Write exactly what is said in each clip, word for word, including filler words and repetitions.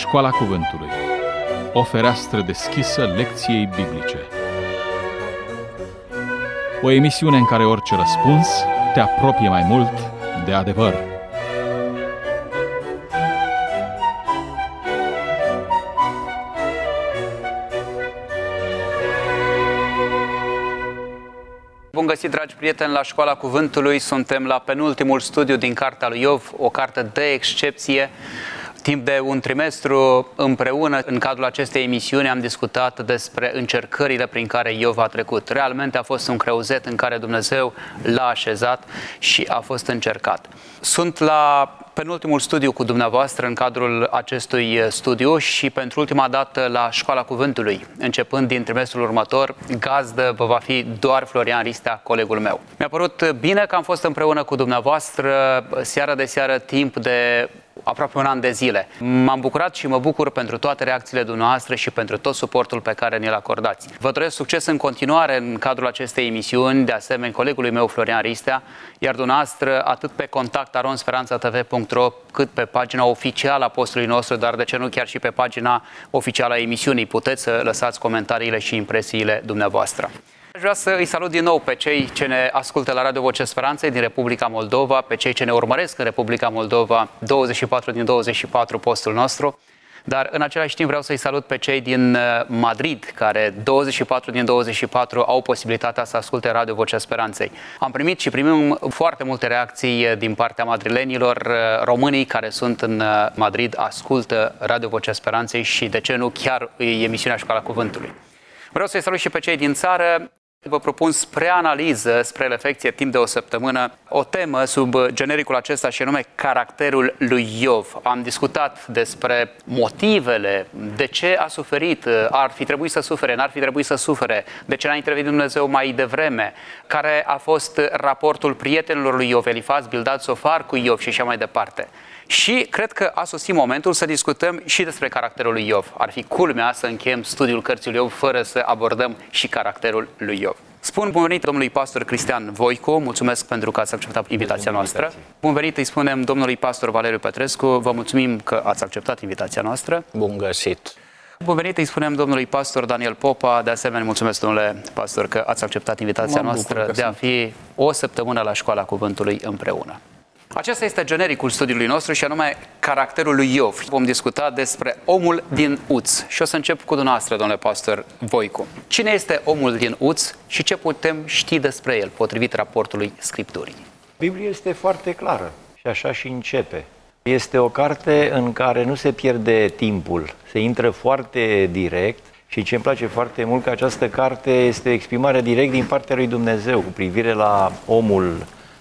Școala Cuvântului, o fereastră deschisă lecției biblice. O emisiune în care orice răspuns te apropie mai mult de adevăr. Bun găsit, dragi prieteni, la Școala Cuvântului. Suntem la penultimul studiu din Cartea lui Iov, o carte de excepție. Timp de un trimestru împreună, în cadrul acestei emisiuni, am discutat despre încercările prin care Iov a trecut. Realmente a fost un creuzet în care Dumnezeu l-a așezat și a fost încercat. Sunt la penultimul studiu cu dumneavoastră în cadrul acestui studiu și pentru ultima dată la Școala Cuvântului. Începând din trimestrul următor, gazdă vă va fi doar Florian Ristea, colegul meu. Mi-a părut bine că am fost împreună cu dumneavoastră seară de seară timp de aproape un an de zile. M-am bucurat și mă bucur pentru toate reacțiile dumneavoastră și pentru tot suportul pe care ne-l acordați. Vă doresc succes în continuare în cadrul acestei emisiuni, de asemenea colegului meu Florian Ristea, iar dumneavoastră atât pe contact arond speranța t v punct ro cât pe pagina oficială a postului nostru, dar de ce nu chiar și pe pagina oficială a emisiunii. Puteți să lăsați comentariile și impresiile dumneavoastră. Aș vrea să îi salut din nou pe cei ce ne ascultă la Radio Vocea Speranței din Republica Moldova, pe cei ce ne urmăresc în Republica Moldova, douăzeci și patru din douăzeci și patru postul nostru, dar în același timp vreau să-i salut pe cei din Madrid, care douăzeci și patru din douăzeci și patru au posibilitatea să asculte Radio Vocea Speranței. Am primit și primim foarte multe reacții din partea madrilenilor. Românii care sunt în Madrid ascultă Radio Vocea Speranței și, de ce nu, chiar emisiunea Școala Cuvântului. Vreau să-i salut și pe cei din țară. Vă propun spre analiză, spre reflecție, timp de o săptămână, o temă sub genericul acesta și anume caracterul lui Iov. Am discutat despre motivele, de ce a suferit, ar fi trebuit să sufere, n-ar fi trebuit să sufere, de ce n-a intervenit Dumnezeu mai devreme, care a fost raportul prietenilor lui Iov, Elifaz, Bildad, Sofar cu Iov și așa mai departe. Și cred că a sosit momentul să discutăm și despre caracterul lui Iov. Ar fi culmea să încheiem studiul cărții lui Iov fără să abordăm și caracterul lui Iov. Spun bun venit domnului pastor Cristian Voicu, mulțumesc pentru că ați acceptat invitația noastră. Bun venit îi spunem domnului pastor Valeriu Petrescu, vă mulțumim că ați acceptat invitația noastră. Bun găsit! Bun venit îi spunem domnului pastor Daniel Popa, de asemenea mulțumesc domnule pastor că ați acceptat invitația noastră de a fi o săptămână la Școala Cuvântului împreună. Acesta este genericul studiului nostru și anume caracterul lui Iov. Vom discuta despre omul din Uț. Și o să încep cu dumneavoastră, domnule pastor Voicu. Cine este omul din Uț și ce putem ști despre el, potrivit raportului Scripturii? Biblia este foarte clară și așa și începe. Este o carte în care nu se pierde timpul, se intră foarte direct și ce îmi place foarte mult că această carte este o exprimare direct din partea lui Dumnezeu cu privire la omul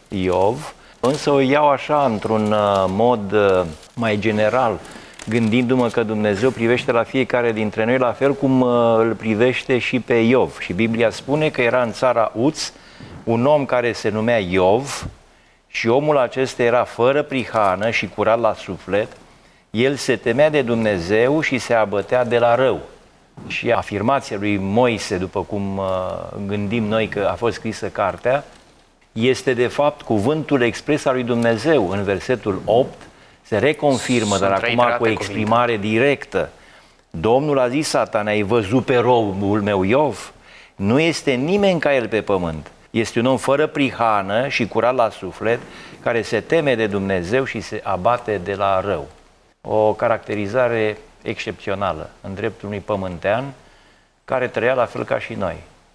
Iov. Însă o iau așa, într-un mod mai general, gândindu-mă că Dumnezeu privește la fiecare dintre noi la fel cum îl privește și pe Iov. Și Biblia spune că era în țara Uț un om care se numea Iov și omul acesta era fără prihană și curat la suflet. El se temea de Dumnezeu și se abătea de la rău. Și afirmația lui Moise, după cum gândim noi că a fost scrisă cartea, este de fapt cuvântul expres al lui Dumnezeu. În versetul opt se reconfirmă, Sunt dar acum cu o exprimare cuvinte. directă. Domnul a zis Satana, ai văzut pe robul meu Iov? Nu este nimeni ca el pe pământ. Este un om fără prihană și curat la suflet, care se teme de Dumnezeu și se abate de la rău. O caracterizare excepțională în dreptul unui pământean care trăia la fel ca și noi.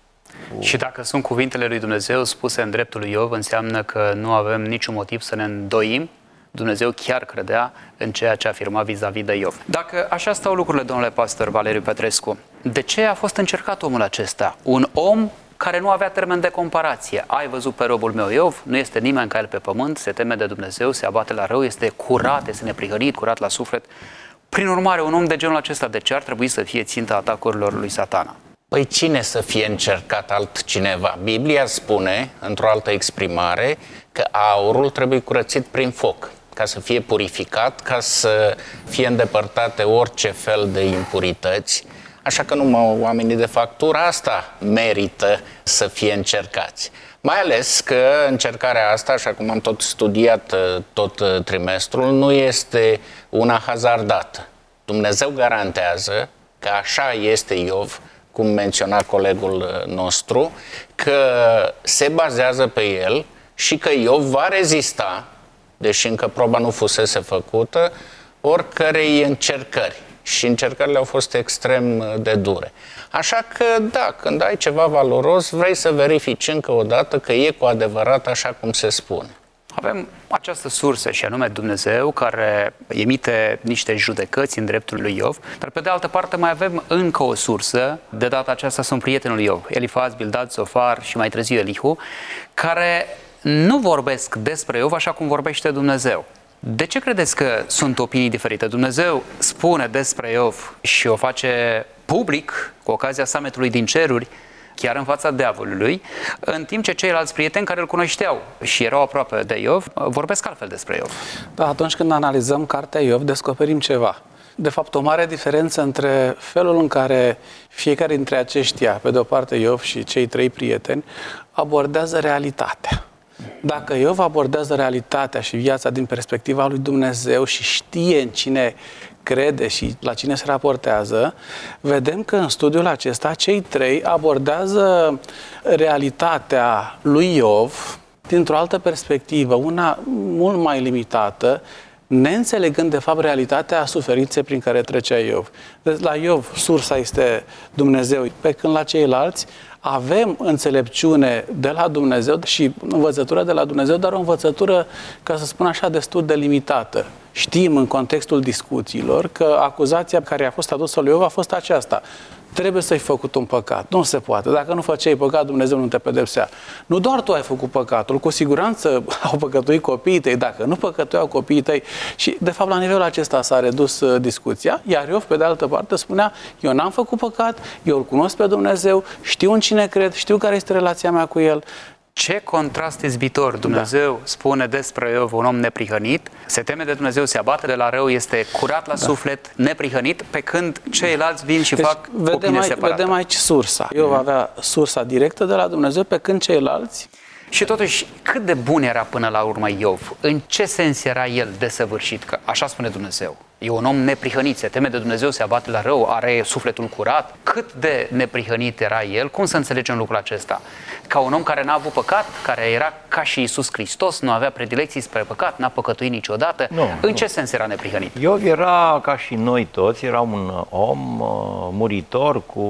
Și dacă sunt cuvintele lui Dumnezeu spuse în dreptul lui Iov, înseamnă că nu avem niciun motiv să ne îndoim. Dumnezeu chiar credea în ceea ce afirma vis-a-vis de Iov. Dacă așa stau lucrurile, domnule pastor Valeriu Petrescu, de ce a fost încercat omul acesta? Un om care nu avea termen de comparație. Ai văzut pe robul meu Iov, nu este nimeni ca el pe pământ, se teme de Dumnezeu, se abate la rău, este curat, este neprihănit, curat la suflet. Prin urmare, un om de genul acesta, de ce ar trebui să fie ținta atacurilor lui Satana? Păi cine să fie încercat altcineva? Biblia spune, într-o altă exprimare, că aurul trebuie curățit prin foc, ca să fie purificat, ca să fie îndepărtate orice fel de impurități. Așa că numai oamenii de factura asta merită să fie încercați. Mai ales că încercarea asta, așa cum am tot studiat tot trimestrul, nu este una hazardată. Dumnezeu garantează că așa este Iov, cum menționa colegul nostru, că se bazează pe el și că Iov va rezista, deși încă proba nu fusese făcută, oricărei încercări. Și încercările au fost extrem de dure. Așa că, da, când ai ceva valoros, vrei să verifici încă o dată că e cu adevărat așa cum se spune. Avem această sursă și anume Dumnezeu, care emite niște judecăți în dreptul lui Iov, dar pe de altă parte mai avem încă o sursă, de data aceasta sunt prietenul lui Iov, Elifaz, Bildad, Zofar și mai târziu Elihu, care nu vorbesc despre Iov așa cum vorbește Dumnezeu. De ce credeți că sunt opinii diferite? Dumnezeu spune despre Iov și o face public cu ocazia summitului din ceruri, chiar în fața diavolului, în timp ce ceilalți prieteni care îl cunoșteau și erau aproape de Iov, vorbesc altfel despre Iov. Da, atunci când analizăm cartea Iov, descoperim ceva. De fapt, o mare diferență între felul în care fiecare dintre aceștia, pe de o parte Iov și cei trei prieteni, abordează realitatea. Dacă Iov abordează realitatea și viața din perspectiva lui Dumnezeu și știe în cine crede și la cine se raportează, vedem că în studiul acesta cei trei abordează realitatea lui Iov dintr-o altă perspectivă, una mult mai limitată, neînțelegând de fapt realitatea suferinței prin care trecea Iov. Deci la Iov sursa este Dumnezeu, pe când la ceilalți avem înțelepciune de la Dumnezeu și învățătură de la Dumnezeu, dar o învățătură, ca să spun așa, destul de limitată. Știm în contextul discuțiilor că acuzația care a fost adusă lui Iov a fost aceasta. Trebuie să-i făcut un păcat. Nu se poate. Dacă nu făceai păcat, Dumnezeu nu te pedepsea. Nu doar tu ai făcut păcatul, cu siguranță au păcătuit copiii tăi, dacă nu păcătuiau copiii tăi. Și, de fapt, la nivelul acesta s-a redus uh, discuția, iar Iov, pe de altă parte, spunea, eu n-am făcut păcat, eu îl cunosc pe Dumnezeu, știu în cine cred, știu care este relația mea cu el. Ce contrast izbitor! Dumnezeu da. spune despre Iov, un om neprihănit, se teme de Dumnezeu, se abate de la rău, este curat la da. suflet, neprihănit, pe când ceilalți vin și deci, fac vedem opinie aici, separată. Vedem aici sursa. Iov mm. avea sursa directă de la Dumnezeu, pe când ceilalți... Și totuși, cât de bun era până la urmă Iov? În ce sens era el desăvârșit? Că așa spune Dumnezeu. E un om neprihănit, se teme de Dumnezeu, se abate la rău, are sufletul curat. Cât de neprihănit era el? Cum să înțelegem lucrul acesta? Ca un om care n-a avut păcat, care era ca și Iisus Hristos, nu avea predilecții spre păcat, n-a păcătuit niciodată. Nu, în nu. ce sens era neprihănit? Iov era ca și noi toți, era un om uh, muritor cu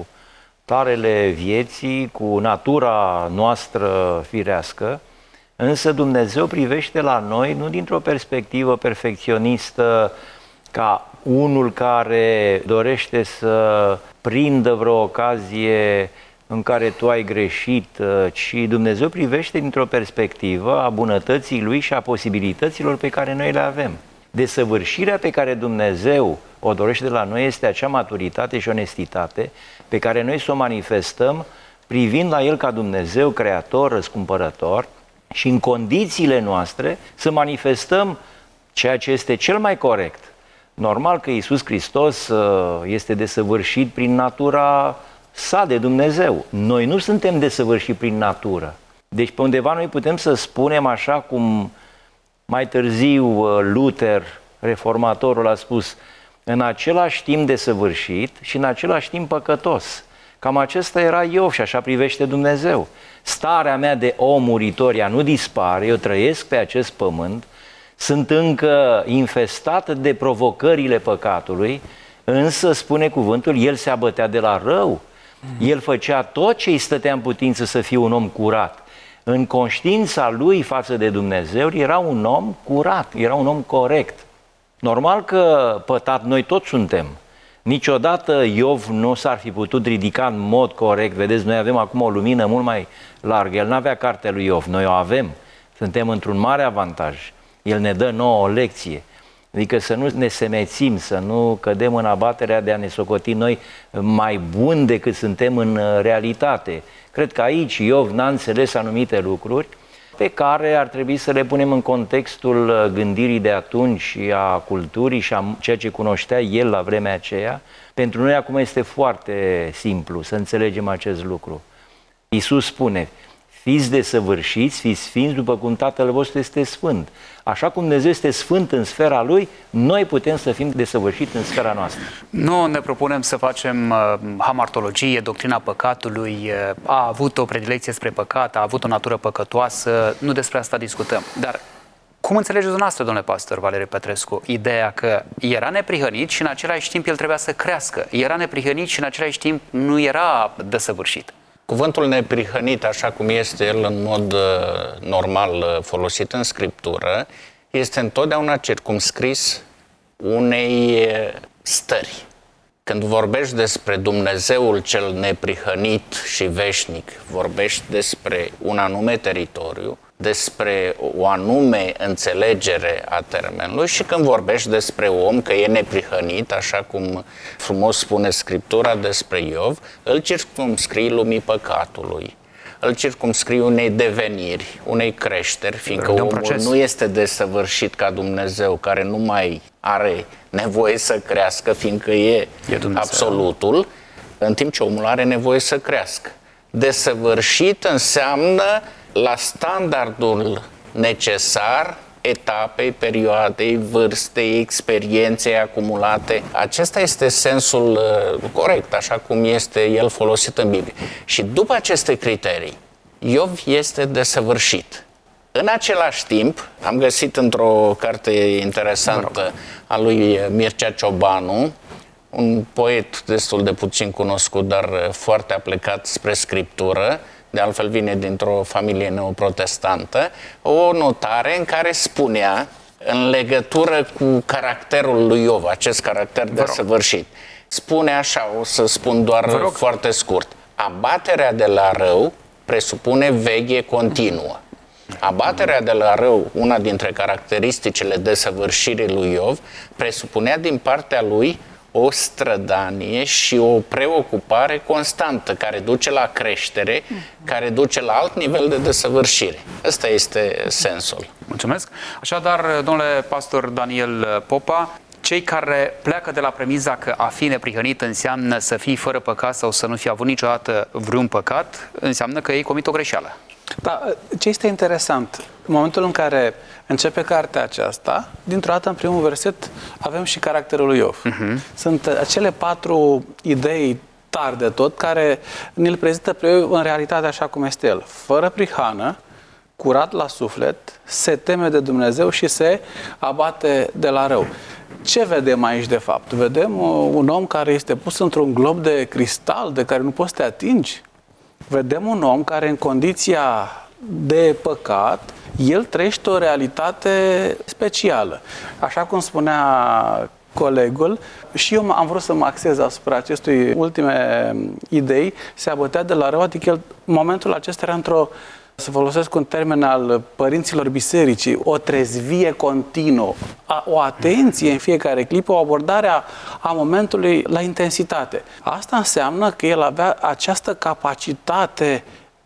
tarele vieții, cu natura noastră firească, însă Dumnezeu privește la noi nu dintr-o perspectivă perfecționistă ca unul care dorește să prindă vreo ocazie în care tu ai greșit, ci Dumnezeu privește dintr-o perspectivă a bunătății Lui și a posibilităților pe care noi le avem. Desăvârșirea pe care Dumnezeu o dorește de la noi este acea maturitate și onestitate pe care noi să o manifestăm privind la El ca Dumnezeu, Creator, Răscumpărător și în condițiile noastre să manifestăm ceea ce este cel mai corect. Normal că Iisus Hristos este desăvârșit prin natura sa de Dumnezeu. Noi nu suntem desăvârșiți prin natură. Deci pe undeva noi putem să spunem așa cum mai târziu Luther, reformatorul, a spus, în același timp desăvârșit și în același timp păcătos. Cam acesta era Iov și așa privește Dumnezeu. Starea mea de om muritor, ea nu dispare, eu trăiesc pe acest pământ, sunt încă infestat de provocările păcatului, însă, spune cuvântul, el se abătea de la rău. El făcea tot ce îi stătea în putință să fie un om curat. În conștiința lui față de Dumnezeu era un om curat, era un om corect. Normal că pătat noi toți suntem. Niciodată Iov nu s-ar fi putut ridica în mod corect. Vedeți, noi avem acum o lumină mult mai largă. El n-avea cartea lui Iov, noi o avem. Suntem într-un mare avantaj. El ne dă nouă o lecție. Adică să nu ne semețim, să nu cădem în abaterea de a ne socoti noi mai buni decât suntem în realitate. Cred că aici Iov n-a înțeles anumite lucruri pe care ar trebui să le punem în contextul gândirii de atunci și a culturii și a ceea ce cunoștea el la vremea aceea. Pentru noi acum este foarte simplu să înțelegem acest lucru. Iisus spune, Fiți desăvârșiți, fiți sfinți după cum Tatăl vostru este sfânt. Așa cum Dumnezeu este sfânt în sfera Lui, noi putem să fim desăvârșiți în sfera noastră. Nu ne propunem să facem uh, hamartologie, doctrina păcatului, uh, a avut o predilecție spre păcat, a avut o natură păcătoasă, nu despre asta discutăm. Dar cum înțelegeți dumneavoastră, domnule pastor Valeriu Petrescu, ideea că era neprihănit și în același timp el trebuia să crească? Era neprihănit și în același timp nu era desăvârșit? Cuvântul neprihănit, așa cum este el în mod uh, normal uh, folosit în Scriptură, este întotdeauna circumscris unei stări. Când vorbești despre Dumnezeul cel neprihănit și veșnic, vorbești despre un anume teritoriu, despre o anume înțelegere a termenului, și când vorbești despre om că e neprihănit, așa cum frumos spune Scriptura despre Iov, îl circumscrii lumii păcatului, îl circumscrii unei deveniri, unei creșteri, fiindcă omul proces. nu este desăvârșit ca Dumnezeu, care nu mai are nevoie să crească, fiindcă e, e absolutul, în timp ce omul are nevoie să crească. Desăvârșit înseamnă la standardul necesar etapei, perioadei, vârstei, experienței acumulate. Acesta este sensul uh, corect, așa cum este el folosit în Biblie. Și după aceste criterii, Iov este desăvârșit. În același timp, am găsit într-o carte interesantă a lui Mircea Ciobanu, un poet destul de puțin cunoscut, dar foarte aplecat spre Scriptură, de altfel vine dintr-o familie neoprotestantă, o notare în care spunea, în legătură cu caracterul lui Iov, acest caracter desăvârșit, spune așa, o să spun doar foarte scurt: abaterea de la rău presupune veche continuă. Abaterea de la rău, una dintre caracteristicile desăvârșirii lui Iov, presupunea din partea lui o strădanie și o preocupare constantă, care duce la creștere, care duce la alt nivel de desăvârșire. Ăsta este sensul. Mulțumesc. Așadar, domnule pastor Daniel Popa, cei care pleacă de la premiza că a fi neprihănit înseamnă să fii fără păcat sau să nu fi avut niciodată vreun păcat, înseamnă că ei comit o greșeală. Da, ce este interesant, în momentul în care începe cartea aceasta, dintr-o dată, în primul verset, avem și caracterul lui Iov. Uh-huh. Sunt acele patru idei tari de tot, care ne-l prezintă pe Iov în realitate așa cum este el. Fără prihană, curat la suflet, se teme de Dumnezeu și se abate de la rău. Ce vedem aici, de fapt? Vedem un om care este pus într-un glob de cristal de care nu poți să te atingi. Vedem un om care, în condiția de păcat, el trăiește o realitate specială. Așa cum spunea colegul, și eu am vrut să mă axez asupra acestui ultime idei, se abătea de la rău, adică el, momentul acesta era într-o, să folosesc un termen al părinților bisericii, o trezvie continuă, o atenție în fiecare clipă, o abordare a, a momentului la intensitate. Asta înseamnă că el avea această capacitate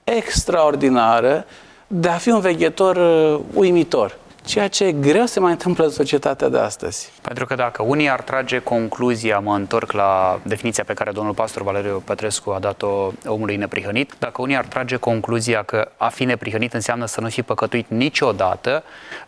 extraordinară de a fi un veghetor uimitor. Ceea ce e greu se mai întâmplă în societatea de astăzi. Pentru că dacă unii ar trage concluzia, mă întorc la definiția pe care domnul pastor Valeriu Petrescu a dat-o omului neprihănit, dacă unii ar trage concluzia că a fi neprihănit înseamnă să nu fi păcătuit niciodată,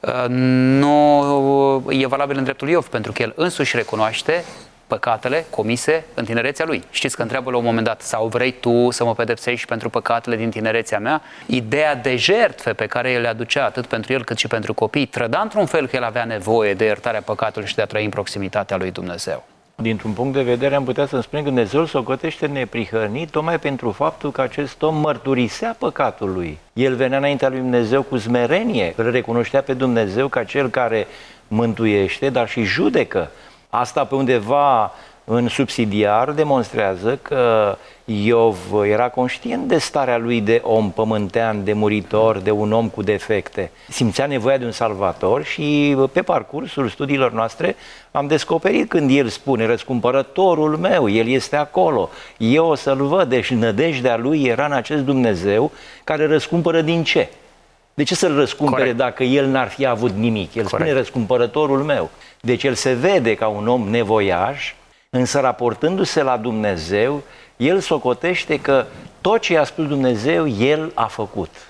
nu e valabil în dreptul Iov, pentru că el însuși recunoaște păcatele comise în tinerețea lui. Știți că întreabă la un moment dat: sau vrei tu să mă pedepsești pentru păcatele din tinerețea mea? Ideea de jertfe pe care el le aducea atât pentru el cât și pentru copii trăda într-un fel că el avea nevoie de iertarea păcatului și de a trăi în proximitatea lui Dumnezeu. Dintr-un punct de vedere am putea să spun că Dumnezeu îl socotește neprihănit tocmai pentru faptul că acest om mărturisea păcatul lui. El venea înaintea lui Dumnezeu cu smerenie, îl recunoștea pe Dumnezeu ca cel care mântuiește, dar și judecă. Asta pe undeva în subsidiar demonstrează că Iov era conștient de starea lui de om pământean, de muritor, de un om cu defecte. Simțea nevoia de un salvator și pe parcursul studiilor noastre am descoperit când el spune: răscumpărătorul meu, el este acolo, eu o să-l văd. Deci nădejdea lui era în acest Dumnezeu care răscumpără din ce? De ce să-l răscumpere Corect. Dacă el n-ar fi avut nimic? El Corect. Spune: răscumpărătorul meu. Deci el se vede ca un om nevoiaș, însă raportându-se la Dumnezeu, el socotește că tot ce i-a spus Dumnezeu, el a făcut.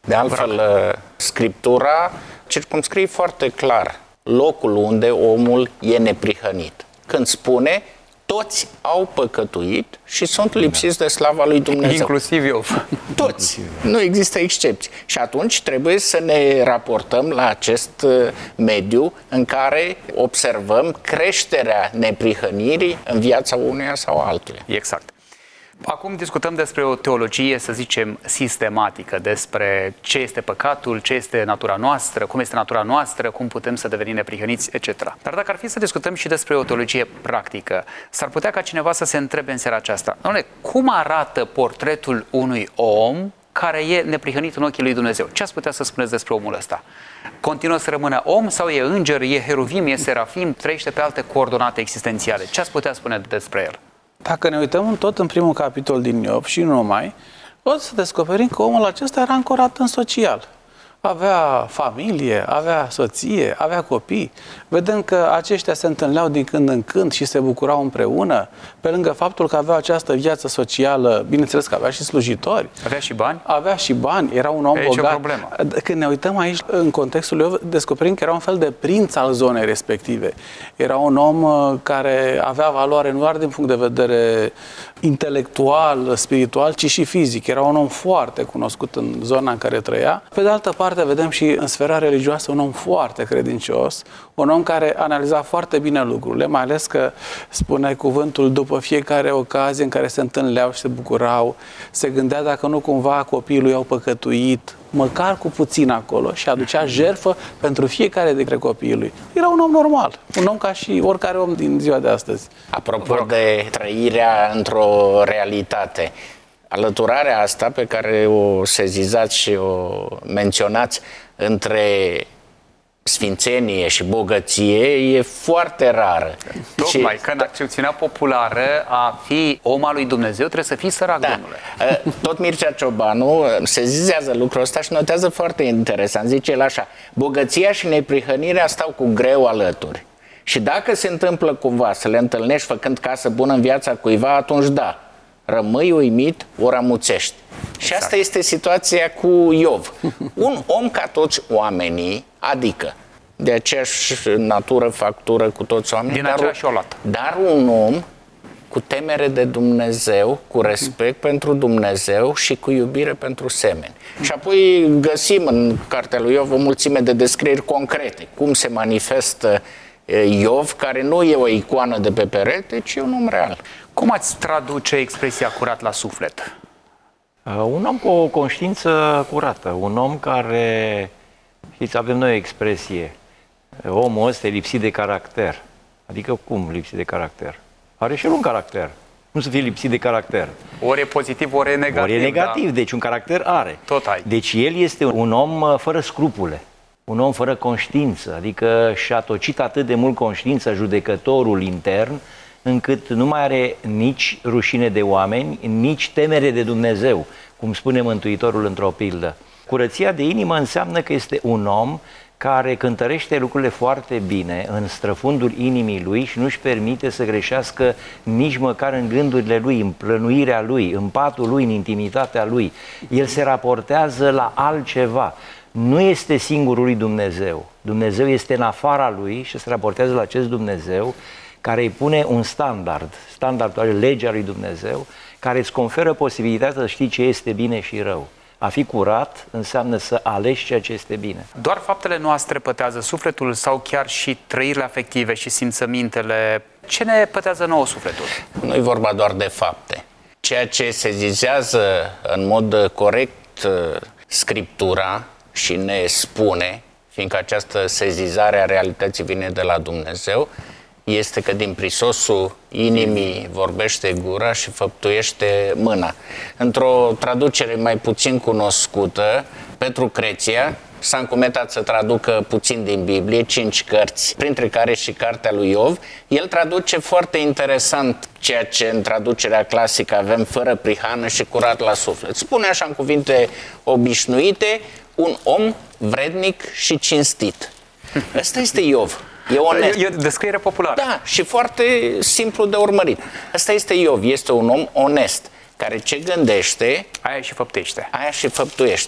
De altfel, Scriptura circumscrie foarte clar locul unde omul e neprihănit. Când spune, toți au păcătuit și sunt lipsiți de slava lui Dumnezeu. Inclusiv Iov. Toți. Nu există excepții. Și atunci trebuie să ne raportăm la acest mediu în care observăm creșterea neprihănirii în viața unuia sau altuia. Exact. Acum discutăm despre o teologie, să zicem, sistematică, despre ce este păcatul, ce este natura noastră, cum este natura noastră, cum putem să devenim neprihăniți, et cetera. Dar dacă ar fi să discutăm și despre o teologie practică, s-ar putea ca cineva să se întrebe în seara aceasta, dom'le, cum arată portretul unui om care e neprihănit în ochii lui Dumnezeu? Ce ați putea să spuneți despre omul ăsta? Continuă să rămână om sau e înger, e heruvim, e serafim, trăiește pe alte coordonate existențiale? Ce ați putea spune despre el? Dacă ne uităm tot în primul capitol din Iov și nu numai, o să descoperim că omul acesta era ancorat în social. Avea familie, avea soție, avea copii. Vedem că aceștia se întâlneau din când în când și se bucurau împreună, pe lângă faptul că avea această viață socială, bineînțeles că avea și slujitori. Avea și bani? Avea și bani, era un om bogat. E o problemă. Când ne uităm aici, în contextul lui, descoperim că era un fel de prinț al zonei respective. Era un om care avea valoare nu doar din punct de vedere intelectual, spiritual, ci și fizic. Era un om foarte cunoscut în zona în care trăia. Pe de altă parte, vedem și în sfera religioasă un om foarte credincios, un om care analiza foarte bine lucrurile, mai ales că spune cuvântul după fiecare ocazie în care se întâlneau și se bucurau, se gândea dacă nu cumva copiii lui au păcătuit, măcar cu puțin acolo, și aducea jertfă pentru fiecare dintre copiii lui. Era un om normal, un om ca și oricare om din ziua de astăzi. Apropo de trăirea într-o realitate, alăturarea asta pe care o sezizați și o menționați între sfințenie și bogăție e foarte rară. Tocmai că în accepțiunea populară a fi om al lui Dumnezeu trebuie să fii sărac, da. domnule. Tot Mircea Ciobanu sezizează lucrul ăsta și notează foarte interesant. Zice el așa, bogăția și neprihănirea stau cu greu alături. Și dacă se întâmplă cumva să le întâlnești făcând casă bună în viața cuiva, atunci da, rămâi uimit, ori amuțești. Exact. Și asta este situația cu Iov. Un om ca toți oamenii, adică de aceeași natură, factură cu toți oamenii, din aceeași olată. Dar un om cu temere de Dumnezeu, cu respect pentru Dumnezeu și cu iubire pentru semeni. Și apoi găsim în cartea lui Iov o mulțime de descrieri concrete, cum se manifestă Iov, care nu e o icoană de pe perete, ci un om real. Cum ați traduce expresia curat la suflet? Uh, un om cu o conștiință curată, un om care, știți, avem noi o expresie, omul ăsta e lipsit de caracter. Adică cum lipsit de caracter? Are și el un caracter. Nu să fie lipsit de caracter. Ori e pozitiv, ori e negativ. Ori e negativ, da. Deci un caracter are. Tot ai. Deci el este un om fără scrupule. Un om fără conștiință, adică și-a tocit atât de mult conștiință judecătorul intern, încât nu mai are nici rușine de oameni, nici temere de Dumnezeu, cum spune Mântuitorul într-o pildă. Curăția de inimă înseamnă că este un om care cântărește lucrurile foarte bine în străfundul inimii lui și nu-și permite să greșească nici măcar în gândurile lui, în plănuirea lui, în patul lui, în intimitatea lui. El se raportează la altceva. Nu este singurul lui Dumnezeu. Dumnezeu este în afara lui și se raportează la acest Dumnezeu care îi pune un standard, standardul, legea lui Dumnezeu, care îți conferă posibilitatea să știi ce este bine și rău. A fi curat înseamnă să alegi ceea ce este bine. Doar faptele noastre pătează sufletul sau chiar și trăirile afective și simțămintele? Ce ne pătează nouă sufletul? Nu e vorba doar de fapte. Ceea ce sezizează în mod corect Scriptura și ne spune, fiindcă această sezizare a realității vine de la Dumnezeu, este că din prisosul inimii vorbește gura și făptuiește mâna. Într-o traducere mai puțin cunoscută, Petru Creția s-a încumetat să traducă puțin din Biblie, cinci cărți, printre care și cartea lui Iov. El traduce foarte interesant ceea ce în traducerea clasică avem fără prihană și curat la suflet. Spune așa în cuvinte obișnuite, un om vrednic și cinstit. Ăsta este Iov. E onest. E o descriere populară. Da, și foarte simplu de urmărit. Ăsta este Iov, este un om onest, care ce gândește, aia și făptuiește. aia și făptuiește.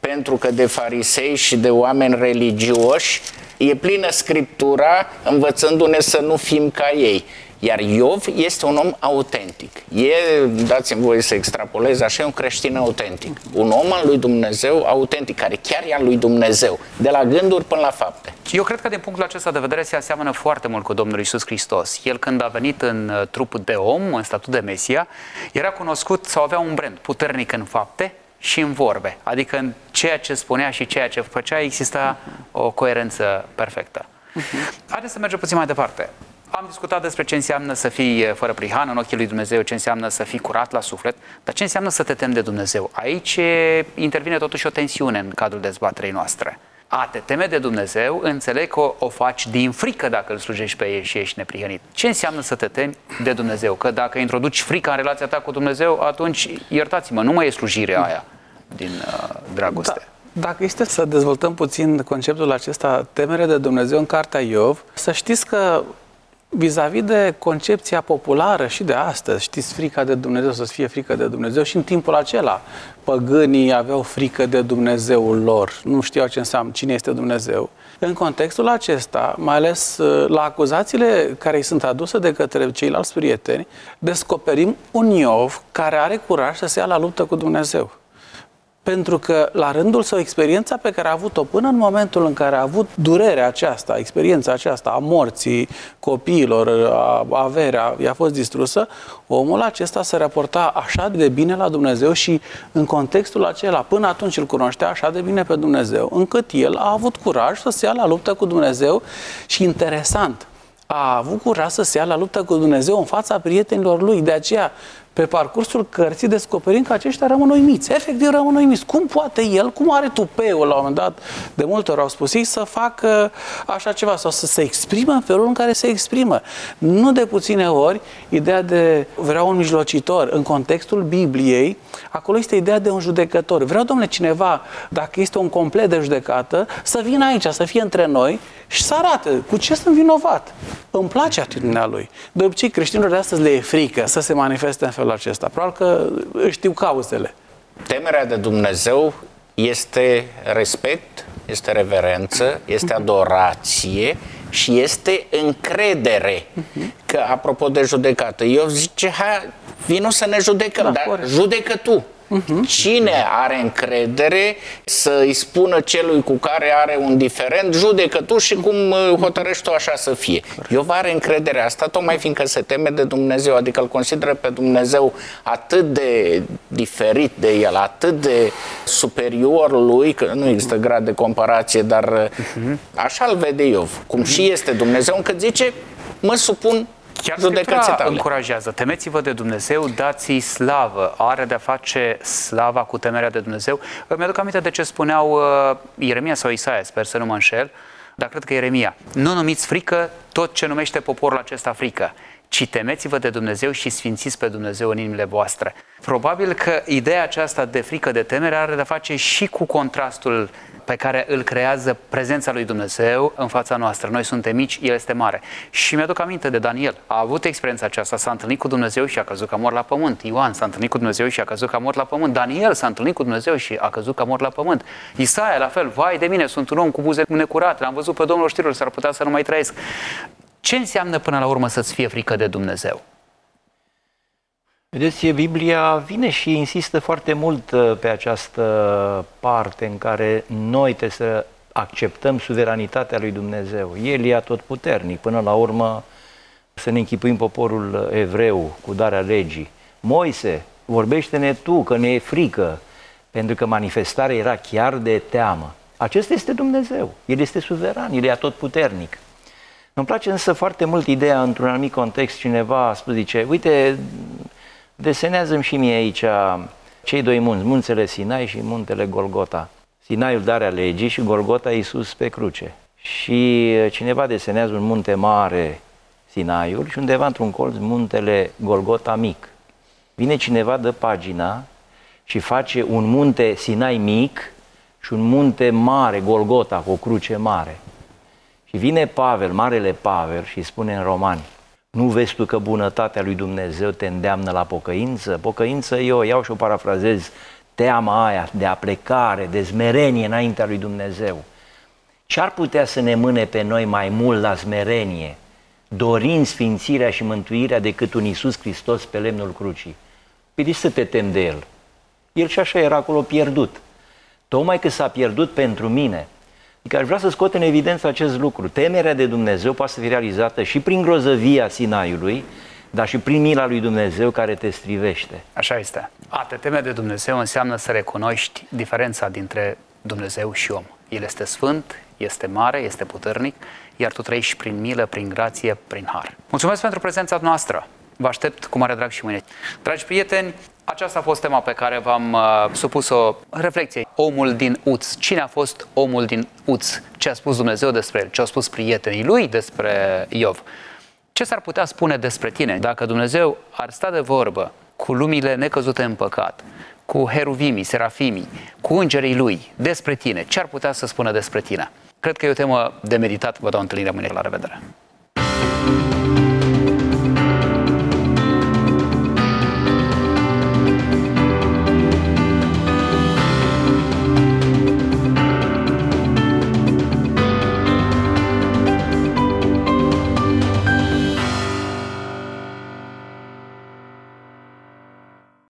pentru că de farisei și de oameni religioși e plină Scriptura învățându-ne să nu fim ca ei. Iar Iov este un om autentic. E, dați-mi voie să extrapolez, așa e un creștin autentic. Un om al lui Dumnezeu autentic, care chiar e al lui Dumnezeu, de la gânduri până la fapte. Eu cred că din punctul acesta de vedere se aseamănă foarte mult cu Domnul Iisus Hristos. El, când a venit în trupul de om, în statut de Mesia, era cunoscut sau avea un brand puternic în fapte și în vorbe. Adică în ceea ce spunea și ceea ce făcea exista o coerență perfectă. Uh-huh. Haideți să mergem puțin mai departe. Am discutat despre ce înseamnă să fii fără prihană în ochii lui Dumnezeu, ce înseamnă să fii curat la suflet, dar ce înseamnă să te temi de Dumnezeu. Aici intervine totuși o tensiune în cadrul dezbaterei noastre. A te teme de Dumnezeu, înțeleg că o, o faci din frică dacă îl slujești pe El și ești neprihănit. Ce înseamnă să te temi de Dumnezeu? Că dacă introduci frica în relația ta cu Dumnezeu, atunci, iertați-mă, nu mai e slujirea aia din uh, dragoste. Da. Dacă este să dezvoltăm puțin conceptul acesta, temere de Dumnezeu în cartea Iov, să știți că vis-a-vis de concepția populară și de astăzi, știți, frica de Dumnezeu, să-ți fie frică de Dumnezeu, și în timpul acela păgânii aveau frică de Dumnezeul lor, nu știau ce înseamnă, cine este Dumnezeu. În contextul acesta, mai ales la acuzațiile care îi sunt aduse de către ceilalți prieteni, descoperim un Iov care are curaj să se ia la luptă cu Dumnezeu. Pentru că, la rândul său, experiența pe care a avut-o până în momentul în care a avut durerea aceasta, experiența aceasta a morții copiilor, a averea, i-a fost distrusă, omul acesta se raporta așa de bine la Dumnezeu și în contextul acela, până atunci îl cunoștea așa de bine pe Dumnezeu, încât el a avut curaj să se ia la luptă cu Dumnezeu și, interesant, a avut curaj să se ia la luptă cu Dumnezeu în fața prietenilor lui. De aceea, pe parcursul cărții descoperim că aceștia rămân uimiți. Efectiv rămân uimiți. Cum poate el, cum are tupeul, la un moment dat, de multe ori au spus ei, să facă așa ceva sau să se exprimă în felul în care se exprimă. Nu de puține ori, ideea de vreau un mijlocitor, în contextul Bibliei, acolo este ideea de un judecător. Vreau, domnule, cineva, dacă este un complet de judecată, să vină aici, să fie între noi și să arate cu ce sunt vinovat. Îmi place atitudinea lui. De obicei, creștinilor de astăzi le e frică să se manifeste în felul acesta. Probabil că știu cauzele. Temerea de Dumnezeu este respect, este reverență, este adorație și este încredere. Că, apropo de judecată, eu zice, hai, vino să ne judecăm, da, dar corect. Judecă tu. Uh-huh. Cine are încredere să îi spună celui cu care are un diferent, judecă tu și cum hotărăști tu așa să fie. Iov are încredere asta, tocmai fiindcă se teme de Dumnezeu, adică îl consideră pe Dumnezeu atât de diferit de el, atât de superior lui, că nu există grad de comparație, dar uh-huh. așa îl vede Iov, cum uh-huh. și este Dumnezeu, încât zice, mă supun chiar Scriptura încurajează. Temeți-vă de Dumnezeu, dați-i slavă. Are de-a face slava cu temerea de Dumnezeu. Îmi aduc aminte de ce spuneau uh, Ieremia sau Isaia, sper să nu mă înșel, dar cred că Ieremia. Nu numiți frică tot ce numește poporul acesta frică, ci temeți-vă de Dumnezeu și sfințiți pe Dumnezeu în inimile voastre. Probabil că ideea aceasta de frică, de temere are de-a face și cu contrastul pe care îl creează prezența lui Dumnezeu în fața noastră. Noi suntem mici, El este mare. Și mi-aduc aminte de Daniel. A avut experiența aceasta, s-a întâlnit cu Dumnezeu și a căzut ca mort la pământ. Ioan s-a întâlnit cu Dumnezeu și a căzut ca mort la pământ. Daniel s-a întâlnit cu Dumnezeu și a căzut ca mort la pământ. Isaia, la fel, vai de mine, sunt un om cu buze necurate, l-am văzut pe Domnul știrilor, s-ar putea să nu mai trăiesc. Ce înseamnă până la urmă să-ți fie frică de Dumnezeu? Vedeți, Biblia vine și insistă foarte mult pe această parte în care noi trebuie să acceptăm suveranitatea lui Dumnezeu. El e atotputernic, până la urmă să ne închipuim poporul evreu cu darea legii. Moise, vorbește-ne tu că ne e frică, pentru că manifestarea era chiar de teamă. Acesta este Dumnezeu, El este suveran, El e atotputernic. Îmi place însă foarte mult ideea, într-un anumit context, cineva a spus, zice, uite, desenează-mi și mie aici cei doi munți, munțele Sinai și muntele Golgota. Sinaiul darea legii și Golgota Iisus pe cruce. Și cineva desenează un munte mare, Sinaiul, și undeva într-un colț muntele Golgota mic. Vine cineva, dă pagina și face un munte Sinai mic și un munte mare, Golgota, cu o cruce mare. Și vine Pavel, marele Pavel, și spune în Romani, nu vezi tu că bunătatea lui Dumnezeu te îndeamnă la pocăință? Pocăință, eu iau și o parafrazez, teama aia de aplecare, de smerenie înaintea lui Dumnezeu. Ce ar putea să ne mâne pe noi mai mult la smerenie, dorind sfințirea și mântuirea, decât un Iisus Hristos pe lemnul crucii? Păi de să te temi de El? El și așa era acolo pierdut. Tocmai că s-a pierdut pentru mine. Adică aș vrea să scot în evidență acest lucru. Temerea de Dumnezeu poate să fie realizată și prin grozăvia Sinaiului, dar și prin mila lui Dumnezeu care te strivește. Așa este. A te teme de Dumnezeu înseamnă să recunoști diferența dintre Dumnezeu și om. El este sfânt, este mare, este puternic, iar tu trăiești prin milă, prin grație, prin har. Mulțumesc pentru prezența noastră. Vă aștept cu mare drag și mâine. Dragi prieteni, aceasta a fost tema pe care v-am uh, supus-o reflecție. Omul din Uț. Cine a fost omul din Uț? Ce a spus Dumnezeu despre el? Ce au spus prietenii lui despre Iov? Ce s-ar putea spune despre tine dacă Dumnezeu ar sta de vorbă cu lumile necăzute în păcat, cu heruvimii, serafimii, cu îngerii lui, despre tine? Ce ar putea să spună despre tine? Cred că e o temă de meditat. Vă dau întâlnirea mâine. La revedere!